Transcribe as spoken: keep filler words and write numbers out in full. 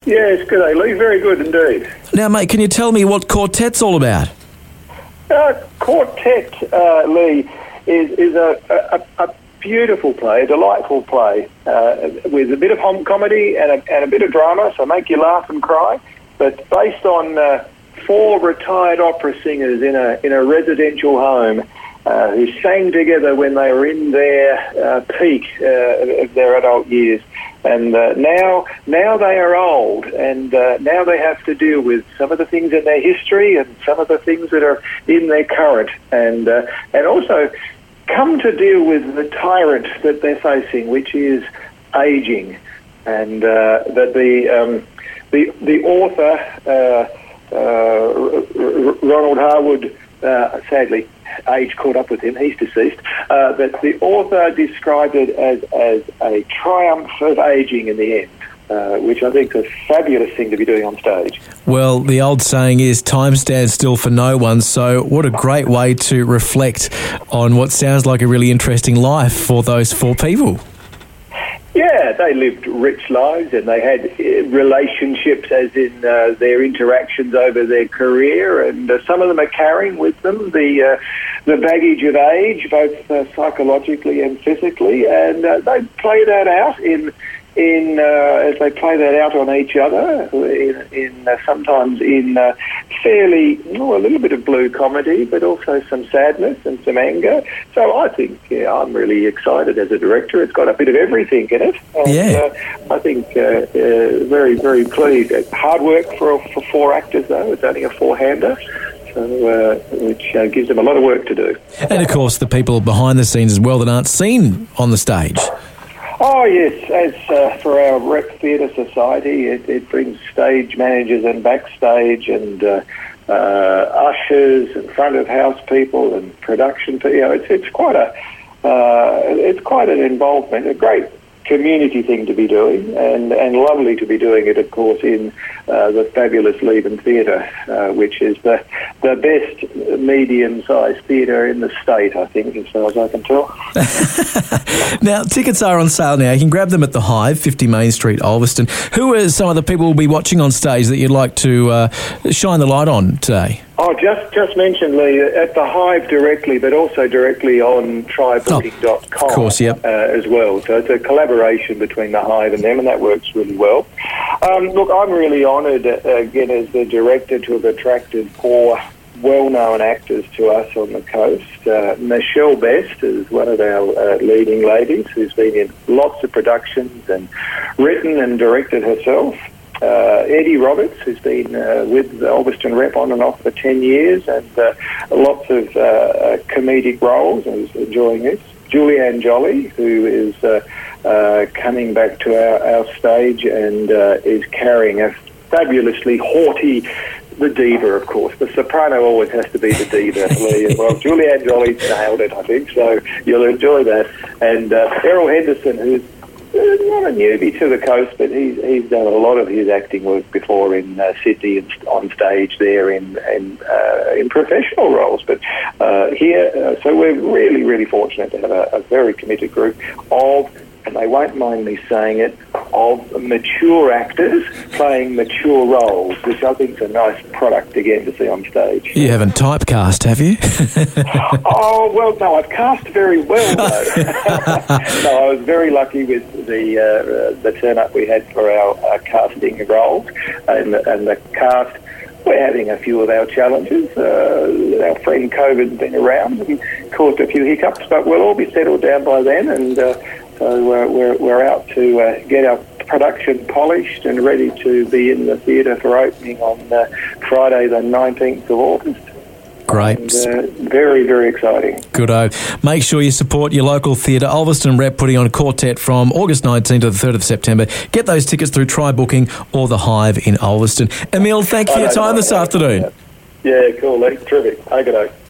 Yes, good day, Lee. Very good indeed. Now, mate, can you tell me what Quartet's all about? Uh, Quartet, uh, Lee, is, is a, a, a beautiful play, a delightful play, uh, with a bit of hom- comedy and a, and a bit of drama, so make you laugh and cry, but based on uh, four retired opera singers in a in a residential home uh, who sang together when they were in their uh, peak uh, of their adult years. And uh, now now they are old, and uh, now they have to deal with some of the things in their history and some of the things that are in their current, and uh, and also come to deal with the tyrant that they're facing, which is ageing, and uh, that the um, the the author uh, uh, Ronald Harwood, uh, sadly, age caught up with him. He's deceased. Uh, but the author described it as as a triumph of ageing in the end. Uh, which I think is a fabulous thing to be doing on stage. Well, the old saying is time stands still for no one, so what a great way to reflect on what sounds like a really interesting life for those four people. Yeah, they lived rich lives, and they had uh, relationships as in uh, their interactions over their career, and uh, some of them are carrying with them the uh, the baggage of age, both uh, psychologically and physically, and uh, they play that out in in uh, as they play that out on each other, in, in uh, sometimes in uh, fairly, oh, a little bit of blue comedy, but also some sadness and some anger. So I think yeah, I'm really excited as a director. It's got a bit of everything in it. And, yeah. uh, I think uh, uh, very, very pleased. Hard work for for four actors, though. It's only a four-hander. So, uh, which uh, gives them a lot of work to do. And of course, the people behind the scenes as well that aren't seen on the stage. Oh yes, as uh, for our Rep Theatre Society, it, it brings stage managers and backstage and uh, uh, ushers and front of house people and production people. You know, it's it's quite a uh, it's quite an involvement, a great community thing to be doing, and, and lovely to be doing it, of course, in uh, the fabulous Leven Theatre, uh, which is the the best medium-sized theatre in the state, I think, as far as I can tell. Now, tickets are on sale now. You can grab them at the Hive, fifty Main Street, Ulverston. Who are some of the people who will be watching on stage that you'd like to uh, shine the light on today? Oh, just just mentioned, Lee, at the Hive directly, but also directly on try booking dot com oh, of course, yep. uh, as well. So it's a collaboration between the Hive and them, and that works really well. Um, look, I'm really honoured, uh, again, as the director, to have attracted four well-known actors to us on the coast. Uh, Michelle Best is one of our uh, leading ladies, who's been in lots of productions and written and directed herself. Uh, Eddie Roberts, who's been uh, with the Ulverston Rep on and off for ten years, and uh, lots of uh, comedic roles, and is enjoying this. Julianne Jolly, who is uh, uh, coming back to our, our stage and uh, is carrying a fabulously haughty, the diva, of course. The soprano always has to be the diva, Lee, as well. Julianne Jolly nailed it, I think, so you'll enjoy that. And uh, Errol Henderson, who's not a newbie to the coast, but he's he's done a lot of his acting work before in uh, Sydney and on stage there in in, uh, in professional roles. But uh, here, uh, so we're really, really fortunate to have a, a very committed group of, and they won't mind me saying it, of mature actors playing mature roles, which I think is a nice product again to see on stage. You haven't typecast, have you? Oh, well, no, I've cast very well, though. No, I was very lucky with the uh, the turn-up we had for our uh, casting roles, and, and the cast. We're having a few of our challenges. Uh, our friend COVID has been around and caused a few hiccups, but we'll all be settled down by then, and uh, so uh, we're, we're out to uh, get our production polished and ready to be in the theatre for opening on uh, Friday the nineteenth of August. Great. And, uh, very, very exciting. Good-o. Make sure you support your local theatre. Ulverston Rep putting on Quartet from August nineteenth to the third of September. Get those tickets through Try Booking or the Hive in Ulverston. Emil, thank you for your time this afternoon. Yeah, cool, Lee. Terrific. Okay,